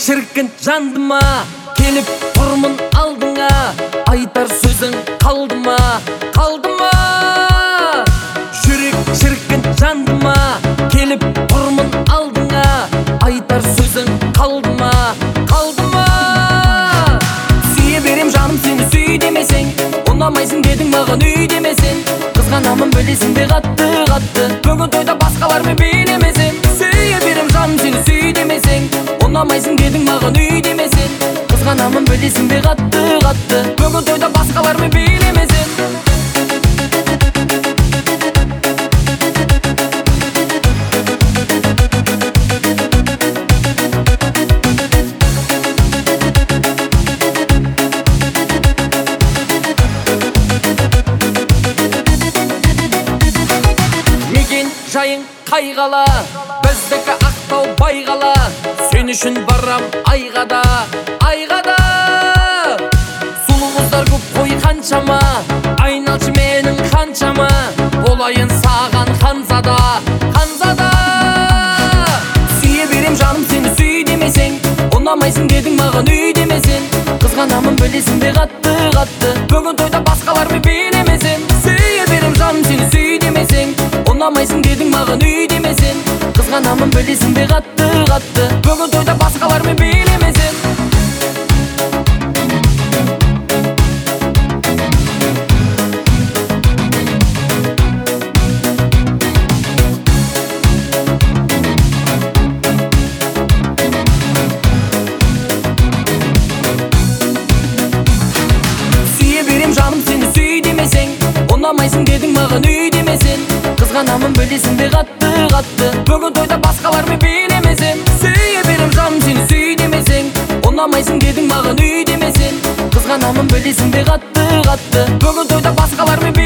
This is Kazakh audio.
шіркін жандыма, келіп тұрмын алдыңа, айтар сөзің қалды ма, қалды ма? Жүрек шіркін жандыма, келіп тұрмын алдыңа, айтар сөзің қалды ма, қалды ма? Сүйе берем жаным сені сүй демесең, ұнамайсың дедің маған үй демесең, қызғанамын білесің бе қатты қатты, бүгін тойда басқалармен билемесең. Сүйе берем жаным сені сүй демесең, ұнамайсың дедің маған үй демесең, қызғанамын білесің бе қатты қатты, бүгін тойда басқалармен билемесең. Жайың қайғала, біздікі Ақтау байғала, сен үшін барам айғада, айғада. Сұлу қыздар көп қой қаншама, айналшы менің қаншама, болайын саған ханзада, ханзада. Сүйе берем жаным сені сүй демесең, ұнамайсың дедің маған үй демесең, қызғанамын білесің бе қатты қатты, бүгін тойда басқалармен билемесең. Сүйе берем жаным сені сүй демесең, ұнамайсың дедің маған үй демесең, қызғанамын білесің бе қатты қатты, бүгін тойда басқалармен билемесең. Сүйе берем жаным сені сүй демесең, ұнамайсың дедің маған үй демесең, қызғанамын білесің бе қатты қатты, бүгін тойда басқалармен билемесең. Сүйе берем жаным сені сүй демесең, ұнамайсың дедің маған үй демесең, қызғанамын білесің бе қатты қатты, бүгін тойда басқалармен